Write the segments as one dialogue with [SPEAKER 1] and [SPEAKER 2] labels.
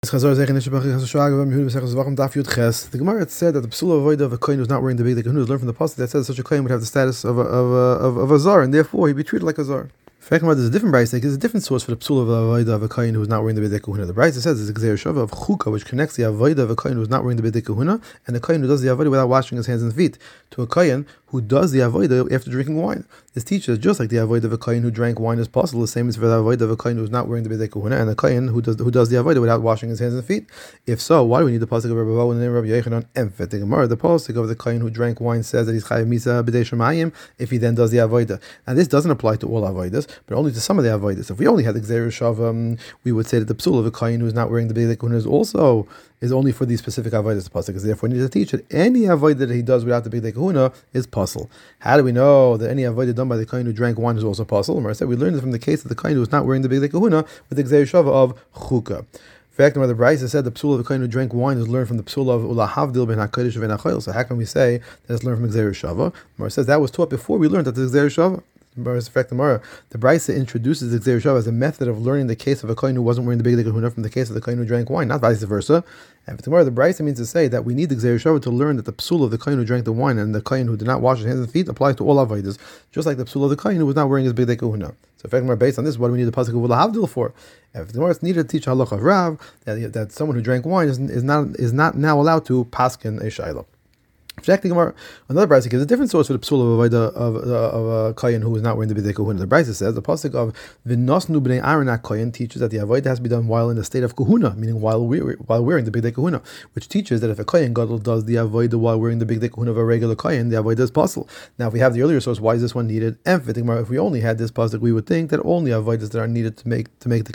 [SPEAKER 1] The Gemara said that the psula avodah of a kohen who's not wearing the big kahuna is learned from the pasuk that says such a kohen would have the status of a zar, and therefore he'd be treated like a zar. There's a different brayse. There's a different source for the psula of avodah of a kohen who is not wearing the big kahuna. The brayse says it's a gzeir shava of chuka, which connects the avodah of a kohen who is not wearing the big kahuna and the kohen who does the avodah without washing his hands and feet to a kohen who does the avodah after drinking wine. This teaches just like the avodah of a kohen who drank wine is possible, the same as for the avodah of a kohen who is not wearing the big kahuna and a kohen who does the avodah without washing his hands and feet. If so, why do we need the pasuk of Rabbi Bava in the name of Rabbi Yochanan? Emphet the Gemara. The pasuk of the kohen who drank wine says that he's chayav misa b'dei shemayim if he then does the avodah. And this doesn't apply to all avodas, but only to some of the avodas. If we only had the gzeir shava, we would say that the psul of a kohen who is not wearing the big kahuna is only for these specific avodas. The pasuk is therefore need to teach that any avodah that he does without the big kahuna is puzzle. How do we know that any avodah done by the kohen who drank wine is also puzzle? I said we learned it from the case of the kohen who is not wearing the big kahuna with the gzeir shava of chukah. In fact, where the Brayse said the psul of the kohen who drank wine is learned from the psul of ulahavdil ben hakodesh ben hachayil. So how can we say that it's learned from gzeir shava? Mar says that was taught before we learned that the gzeir shava. In fact, the Brayse introduces the gzeir shava as a method of learning the case of a kohen who wasn't wearing the big kahuna from the case of the kohen who drank wine, not vice versa. And the Brayse means to say that we need the gzeir shava to learn that the psul of the kohen who drank the wine and the kohen who did not wash his hands and feet applies to all avodas, just like the psul of the kohen who was not wearing his big kahuna. So, in fact, based on this, what do we need the pasuk of ulahavdil for? If the Gemara is needed to teach halacha of Rav that someone who drank wine is not now allowed to paskin a shayla. Another brayse gives a different source for the psul of a kohen who is not wearing the big kahuna. The brayse says the pasuk of v'nosnu b'nei Aaron kohen teaches that the avodah has to be done while in the state of kahuna, meaning while wearing the big kahuna, which teaches that if a kohen gadol does the avodah while wearing the big kahuna of a regular kohen, the avodah is puzzle. Now, if we have the earlier source, why is this one needed? And if we only had this pasuk, we would think that only avodas that are needed to make the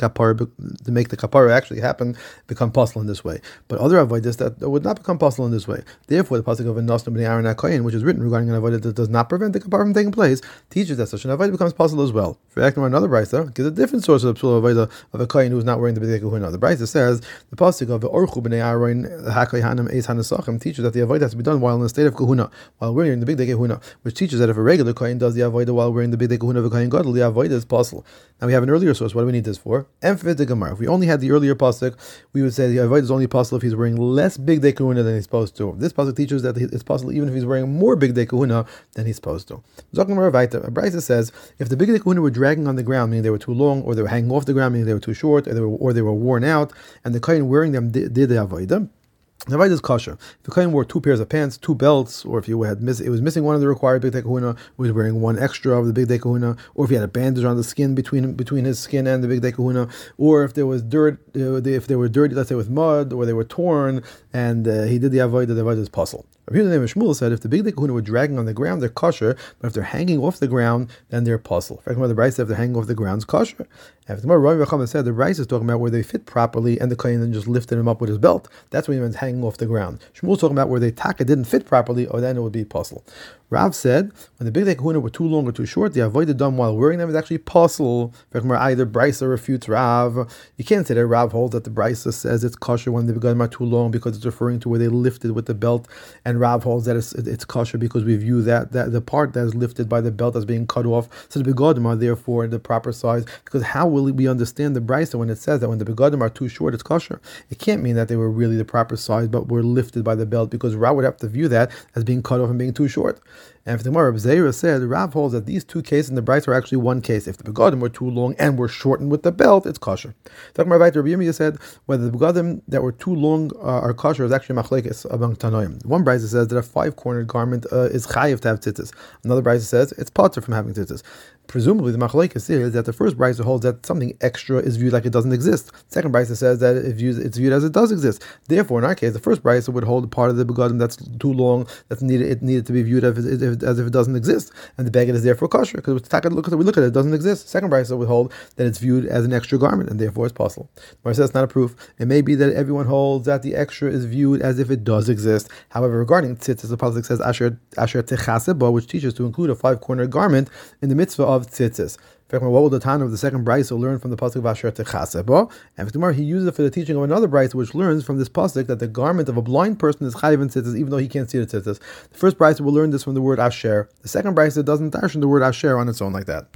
[SPEAKER 1] kapara actually happen become puzzle in this way. But other avodas that would not become puzzle in this way. Therefore, the pasuk of which is written regarding an avodah that does not prevent the kapara from taking place, teaches that such an avodah becomes possible as well. For another brayse gives a different source of the psul avodah of a kohen who is not wearing the big kahuna. The brayse says the pasuk of the orchu b'nei Aaron hakohanim eis hanasachim teaches that the avodah has to be done while in the state of kahuna, while wearing the big kahuna, which teaches that if a regular kohen does the avodah while wearing the big kahuna of a kohen gadol, the avodah is possible. Now we have an earlier source. What do we need this for? Emphet the Gemara. If we only had the earlier pasuk, we would say the avodah is only possible if he's wearing less big kahuna than he's supposed to. This pasuk teaches that it's possible even if he's wearing more big kahuna than he's supposed to. A brayse says if the big kahuna were dragging on the ground, meaning they were too long, or they were hanging off the ground, meaning they were too short, or they were worn out, and the kohen wearing them did the avodah, the avodah is kosher. If the kohen wore two pairs of pants, two belts, or if he was missing one of the required big kahuna, was wearing one extra of the big kahuna, or if he had a bandage on the skin between his skin and the big kahuna, or if there was dirt, if they were dirty, let's say with mud, or they were torn, and he did the avodah is puzzle. Rabbi Yehuda ben Shmuel said if the big kahuna were dragging on the ground, they're kosher, but if they're hanging off the ground, then they're puzzle. In fact, the brayse said if they're hanging off the ground, it's kosher. And if the Rav Chama said the brayse is talking about where they fit properly and the kohen then just lifted him up with his belt. That's when he meant hanging off the ground. Shmuel's talking about where they taka didn't fit properly, or then it would be puzzle. Rav said when the big kahuna were too long or too short, the avodah done while wearing them is actually puzzle. In fact, either brayse refutes Rav. You can't say that Rav holds that the brayse says it's kosher when the begadim are too long because it's referring to where they lifted with the belt, and Rav holds that it's kosher because we view that the part that is lifted by the belt as being cut off. So the begadim are therefore the proper size. Because how will we understand the brayse when it says that when the begadim are too short, it's kosher? It can't mean that they were really the proper size, but were lifted by the belt, because Rav would have to view that as being cut off and being too short. And for the Gemara, Reb Zeira said, Rav holds that these two cases in the brayse are actually one case. If the begadim were too long and were shortened with the belt, it's kosher. Talking about Rabbi Yirmiyah said whether the begadim that were too long are kosher is actually machlekes among Tanoim. One brayse says that a 5-cornered garment is chayiv to have tzitzis. Another brayse says it's potter from having tzitzis. Presumably, the machlekes is that the first brayse holds that something extra is viewed like it doesn't exist. Second brayse says that it's viewed as it does exist. Therefore, in our case, the first brayse would hold a part of the begadim that's too long, that needed to be viewed as if it doesn't exist, and the beged is therefore kosher because we look at it doesn't exist. Second brayse would hold that it's viewed as an extra garment, and therefore it's possible. But says it's not a proof. It may be that everyone holds that the extra is viewed as if it does exist. However, regarding tzitzis, the pasuk says asher techaseba, which teaches to include a 5-cornered garment in the mitzvah of tzitzis. What will the Tana of the second brayse learn from the pasuk of Asher Techaseba? And tomorrow he uses it for the teaching of another brayse, which learns from this pasuk that the garment of a blind person is chayiv in tzitzis, even though he can't see the tzitzis. The first brayse will learn this from the word Asher. The second brayse doesn't dash the word Asher on its own like that.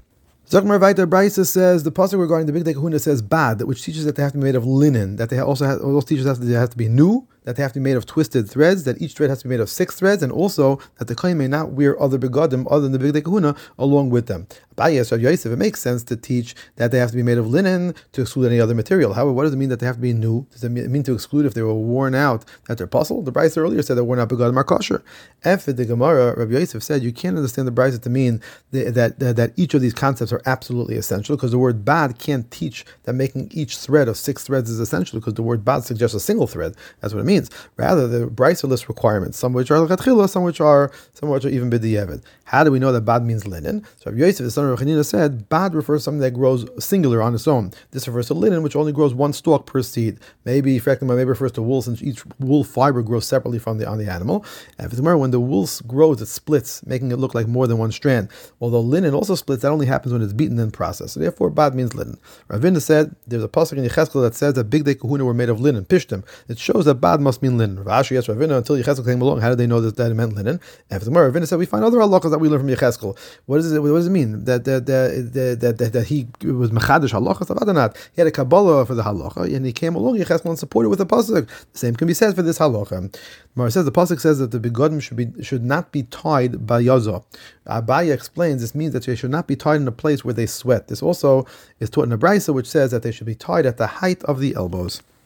[SPEAKER 1] Zokmar Vaita Brisa says the pasuk regarding the Bigdei Kahuna says bad, which teaches that they have to be made of linen, that they also teaches that they have to be new, that they have to be made of twisted threads, that each thread has to be made of 6 threads, and also that the kohen may not wear other begadim other than the Bigdei Kahuna along with them. Abaye Rav Yosef, it makes sense to teach that they have to be made of linen to exclude any other material. However, what does it mean that they have to be new? Does it mean to exclude if they were worn out, that they're puzzled? The Brisa earlier said that worn out begadim are kosher. After the Gemara, Rav Yosef said you can't understand the Brisa to mean that each of these concepts are absolutely essential, because the word bad can't teach that making each thread of 6 threads is essential, because the word bad suggests a single thread. That's what it means. Rather, the Brisa lists requirements, some which are l'chatchila, some which are even b'di'evet. How do we know that bad means linen? So Rav Yosef, the son of Rav Chanina, said bad refers to something that grows singular on its own. This refers to linen, which only grows 1 stalk per seed. Maybe refers to wool, since each wool fiber grows separately on the animal. And when the wool grows, it splits, making it look like more than 1 strand. Although linen also splits, that only happens when it's beaten and processed. So therefore, bad means linen. Ravina said there's a pasuk in Yechezkel that says that Bigdei Kahuna were made of linen, pishtim. It shows that bad must mean linen. Rav Ashi asked Ravina until Yechezkel came along, how did they know that it meant linen? And Ravina said we find other halachas that we learn from Yechezkel. What does it mean? That he was mechadish halachas? He had a kabbalah for the halacha, and he came along Yechezkel and supported with a pasuk. The same can be said for this halacha. Mar says the pasuk says that the begadim should not be tied by yaza. Abaye explains this means that they should not be tied in a place where they sweat. This also is taught in a brisa which says that they should be tied at the height of the elbows.